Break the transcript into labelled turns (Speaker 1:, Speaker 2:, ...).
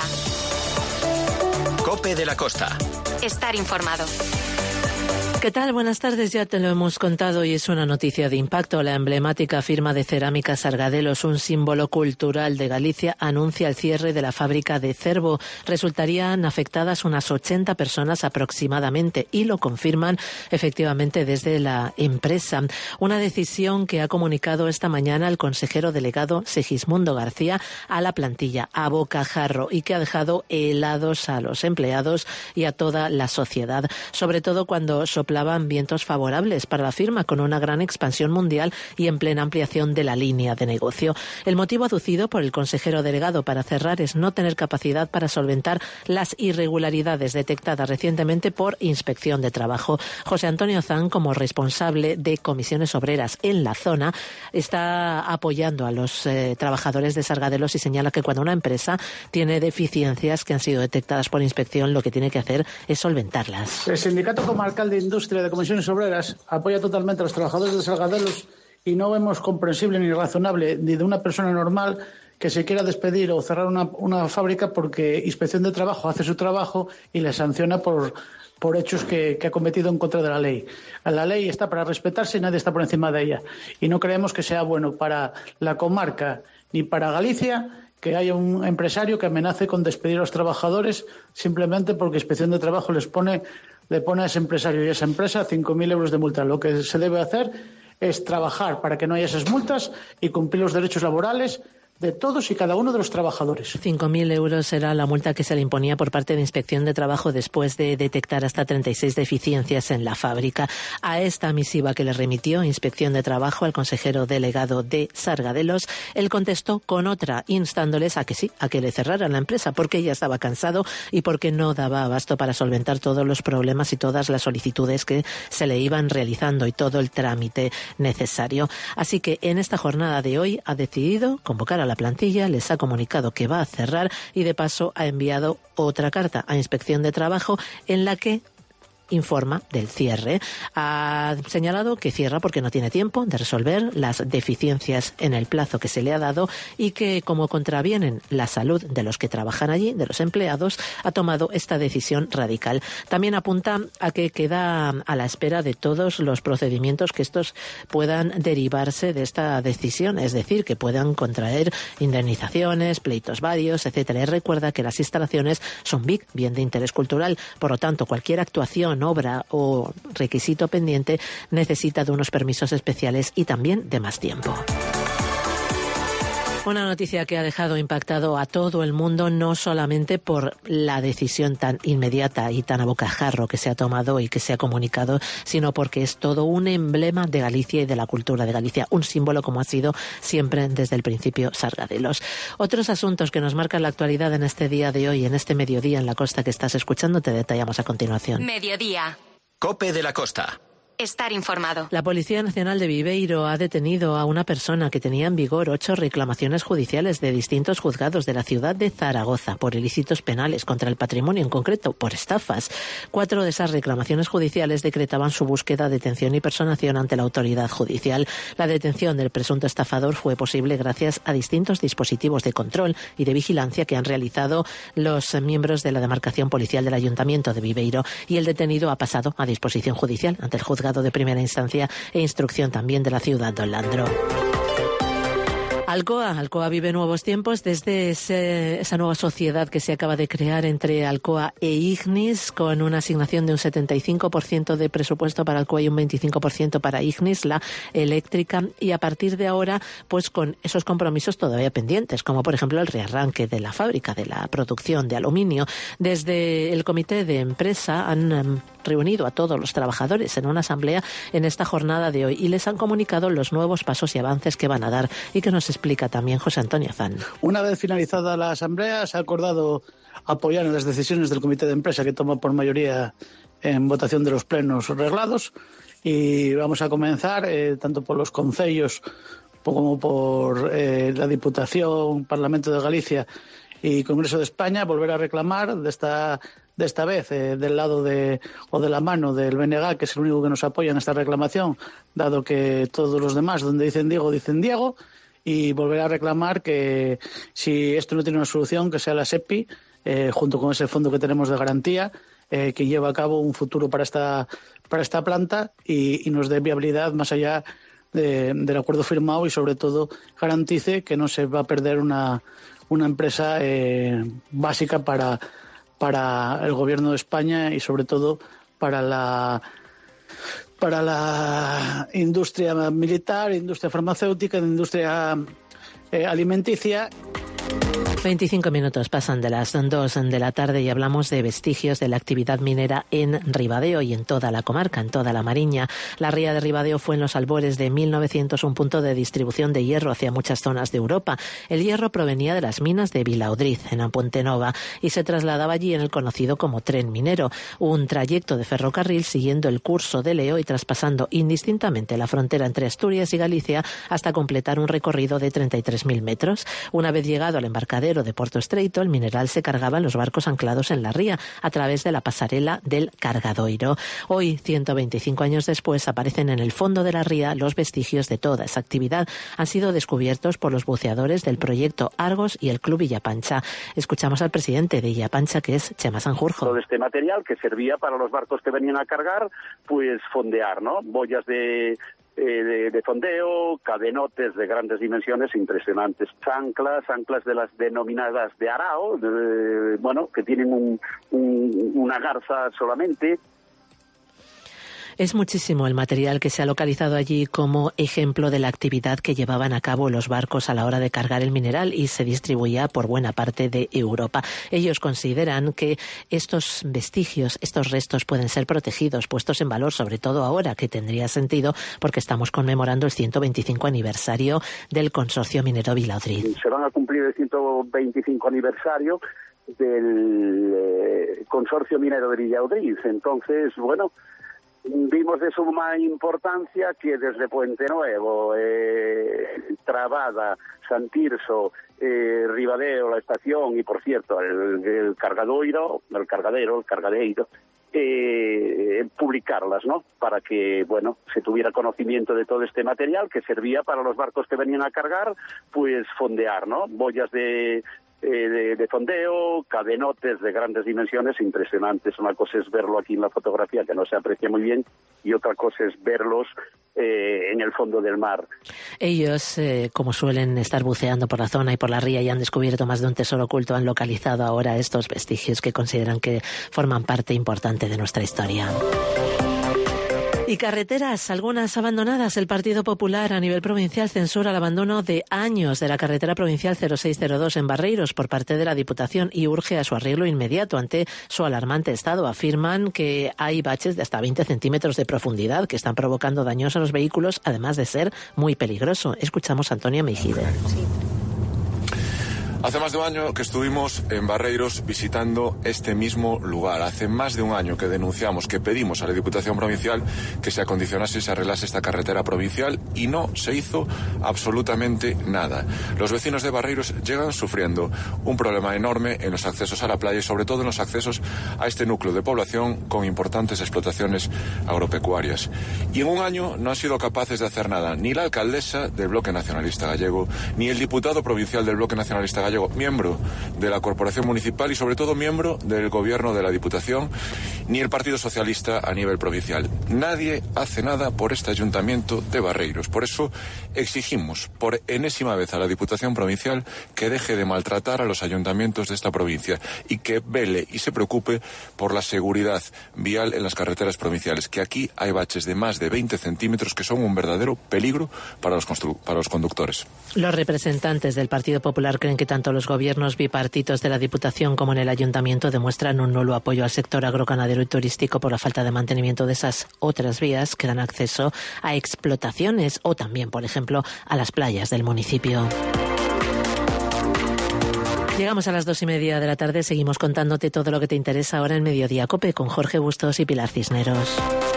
Speaker 1: COPE de la Costa.
Speaker 2: Estar informado.
Speaker 3: ¿Qué tal? Buenas tardes, ya te lo hemos contado y es una noticia de impacto. La emblemática firma de cerámica Sargadelos, un símbolo cultural de Galicia, anuncia el cierre de la fábrica de Cervo. Resultarían afectadas unas 80 personas aproximadamente y lo confirman efectivamente desde la empresa. Una decisión que ha comunicado esta mañana el consejero delegado Segismundo García a la plantilla, a bocajarro, y que ha dejado helados a los empleados y a toda la sociedad, sobre todo cuando soplaban vientos favorables para la firma, con una gran expansión mundial y en plena ampliación de la línea de negocio. El motivo aducido por el consejero delegado para cerrar es no tener capacidad para solventar las irregularidades detectadas recientemente por Inspección de Trabajo. José Antonio Zan, como responsable de comisiones obreras en la zona, está apoyando a los trabajadores de Sargadelos y señala que cuando una empresa tiene deficiencias que han sido detectadas por inspección, lo que tiene que hacer es solventarlas.
Speaker 4: El Sindicato Comarcal de Industria de Comisiones Obreras apoya totalmente a los trabajadores de Sargadelos y no vemos comprensible ni razonable ni de una persona normal que se quiera despedir o cerrar una fábrica porque Inspección de Trabajo hace su trabajo y le sanciona por hechos que ha cometido en contra de la ley. La ley está para respetarse y nadie está por encima de ella. Y no creemos que sea bueno para la comarca ni para Galicia que haya un empresario que amenace con despedir a los trabajadores simplemente porque Inspección de Trabajo le pone a ese empresario y a esa empresa 5.000 euros de multa. Lo que se debe hacer es trabajar para que no haya esas multas y cumplir los derechos laborales de todos y cada uno de los trabajadores.
Speaker 3: 5.000 euros era la multa que se le imponía por parte de Inspección de Trabajo después de detectar hasta 36 deficiencias en la fábrica. A esta misiva que le remitió Inspección de Trabajo al consejero delegado de Sargadelos, él contestó con otra, instándoles a que sí, a que le cerraran la empresa, porque ya estaba cansado y porque no daba abasto para solventar todos los problemas y todas las solicitudes que se le iban realizando y todo el trámite necesario. Así que en esta jornada de hoy ha decidido convocar a la plantilla, les ha comunicado que va a cerrar y de paso ha enviado otra carta a Inspección de Trabajo en la que informa del cierre. Ha señalado que cierra porque no tiene tiempo de resolver las deficiencias en el plazo que se le ha dado y que, como contravienen la salud de los que trabajan allí, de los empleados, ha tomado esta decisión radical. También apunta a que queda a la espera de todos los procedimientos que estos puedan derivarse de esta decisión, es decir, que puedan contraer indemnizaciones, pleitos varios, etcétera. Y recuerda que las instalaciones son BIC, bien de interés cultural, por lo tanto, cualquier actuación, obra o requisito pendiente necesita de unos permisos especiales y también de más tiempo. Una noticia que ha dejado impactado a todo el mundo, no solamente por la decisión tan inmediata y tan a bocajarro que se ha tomado y que se ha comunicado, sino porque es todo un emblema de Galicia y de la cultura de Galicia, un símbolo como ha sido siempre desde el principio Sargadelos. Otros asuntos que nos marcan la actualidad en este día de hoy, en este mediodía en la costa que estás escuchando, te detallamos a continuación.
Speaker 2: Mediodía.
Speaker 1: COPE de la Costa.
Speaker 2: Estar informado.
Speaker 3: La Policía Nacional de Viveiro ha detenido a una persona que tenía en vigor 8 reclamaciones judiciales de distintos juzgados de la ciudad de Zaragoza por ilícitos penales contra el patrimonio, en concreto por estafas. 4 de esas reclamaciones judiciales decretaban su búsqueda, detención y personación ante la autoridad judicial. La detención del presunto estafador fue posible gracias a distintos dispositivos de control y de vigilancia que han realizado los miembros de la demarcación policial del Ayuntamiento de Viveiro, y el detenido ha pasado a disposición judicial ante el juzgado de primera instancia e instrucción también de la ciudad de Olandro. Alcoa vive nuevos tiempos desde esa nueva sociedad que se acaba de crear entre Alcoa e Ignis, con una asignación de un 75% de presupuesto para Alcoa y un 25% para Ignis, la eléctrica, y a partir de ahora, pues con esos compromisos todavía pendientes, como por ejemplo el rearranque de la fábrica, de la producción de aluminio. Desde el comité de empresa han reunido a todos los trabajadores en una asamblea en esta jornada de hoy y les han comunicado los nuevos pasos y avances que van a dar y que nos explica también José Antonio Zan.
Speaker 4: Una vez finalizada la asamblea, se ha acordado apoyar en las decisiones del comité de empresa que toma por mayoría en votación de los plenos reglados, y vamos a comenzar tanto por los concellos como por la Diputación, Parlamento de Galicia y Congreso de España, volver a reclamar de esta vez del lado de la mano del BNG, que es el único que nos apoya en esta reclamación, dado que todos los demás, donde dicen Diego, y volver a reclamar que si esto no tiene una solución, que sea la SEPI junto con ese fondo que tenemos de garantía, que lleva a cabo un futuro para esta planta y nos dé viabilidad más allá del acuerdo firmado y sobre todo garantice que no se va a perder una empresa básica para el gobierno de España y sobre todo para la industria militar, industria farmacéutica, industria alimenticia.
Speaker 3: 25 minutos pasan de las 2 de la tarde y hablamos de vestigios de la actividad minera en Ribadeo y en toda la comarca, en toda la Mariña. La ría de Ribadeo fue en los albores de 1900 un punto de distribución de hierro hacia muchas zonas de Europa. El hierro provenía de las minas de Vilaudriz, en Ampontenova, y se trasladaba allí en el conocido como tren minero, un trayecto de ferrocarril siguiendo el curso del Eo y traspasando indistintamente la frontera entre Asturias y Galicia hasta completar un recorrido de 33.000 metros. Una vez llegado al embarcadero de Porto Estreito, el mineral se cargaba en los barcos anclados en la ría a través de la pasarela del Cargadoiro. Hoy, 125 años después, aparecen en el fondo de la ría los vestigios de toda esa actividad. Han sido descubiertos por los buceadores del proyecto Argos y el Club Illapancha. Escuchamos al presidente de Illapancha, que es Chema Sanjurjo.
Speaker 5: Todo este material que servía para los barcos que venían a cargar, pues fondear, ¿no? Boyas de fondeo, cadenotes de grandes dimensiones impresionantes, anclas de las denominadas de arao, que tienen una garza solamente.
Speaker 3: Es muchísimo el material que se ha localizado allí como ejemplo de la actividad que llevaban a cabo los barcos a la hora de cargar el mineral y se distribuía por buena parte de Europa. Ellos consideran que estos vestigios, estos restos pueden ser protegidos, puestos en valor, sobre todo ahora, que tendría sentido porque estamos conmemorando el 125 aniversario del Consorcio Minero Vilaudriz.
Speaker 5: Se van a cumplir el 125 aniversario del Consorcio Minero de Vilaudriz. Entonces, vimos de suma importancia que desde Puente Nuevo, Trabada, San Tirso, Ribadeo, la estación y, por cierto, el cargadeiro, publicarlas, ¿no? Para que, se tuviera conocimiento de todo este material que servía para los barcos que venían a cargar, pues fondear, ¿no? Boyas de fondeo, cadenotes de grandes dimensiones impresionantes. Una cosa es verlo aquí en la fotografía, que no se aprecia muy bien, y otra cosa es verlos en el fondo del mar.
Speaker 3: Ellos, como suelen estar buceando por la zona y por la ría y han descubierto más de un tesoro oculto, han localizado ahora estos vestigios que consideran que forman parte importante de nuestra historia. Y carreteras, algunas abandonadas. El Partido Popular a nivel provincial censura el abandono de años de la carretera provincial 0602 en Barreiros por parte de la Diputación y urge a su arreglo inmediato ante su alarmante estado. Afirman que hay baches de hasta 20 centímetros de profundidad que están provocando daños a los vehículos, además de ser muy peligroso. Escuchamos a Antonio Mejide.
Speaker 6: Hace más de un año que estuvimos en Barreiros visitando este mismo lugar. Hace más de un año que denunciamos, que pedimos a la Diputación Provincial que se acondicionase y se arreglase esta carretera provincial y no se hizo absolutamente nada. Los vecinos de Barreiros llegan sufriendo un problema enorme en los accesos a la playa y sobre todo en los accesos a este núcleo de población con importantes explotaciones agropecuarias. Y en un año no han sido capaces de hacer nada, ni la alcaldesa del Bloque Nacionalista Gallego, ni el diputado provincial del Bloque Nacionalista Gallego, miembro de la Corporación Municipal y sobre todo miembro del Gobierno de la Diputación, ni el Partido Socialista a nivel provincial. Nadie hace nada por este Ayuntamiento de Barreiros. Por eso exigimos por enésima vez a la Diputación Provincial que deje de maltratar a los ayuntamientos de esta provincia y que vele y se preocupe por la seguridad vial en las carreteras provinciales, que aquí hay baches de más de 20 centímetros que son un verdadero peligro para los conductores.
Speaker 3: Los representantes del Partido Popular creen que tanto los gobiernos bipartitos de la Diputación como en el Ayuntamiento demuestran un nulo apoyo al sector agroganadero y turístico por la falta de mantenimiento de esas otras vías que dan acceso a explotaciones o también, por ejemplo, a las playas del municipio. Llegamos a las 2:30 de la tarde, seguimos contándote todo lo que te interesa ahora en Mediodía COPE con Jorge Bustos y Pilar Cisneros.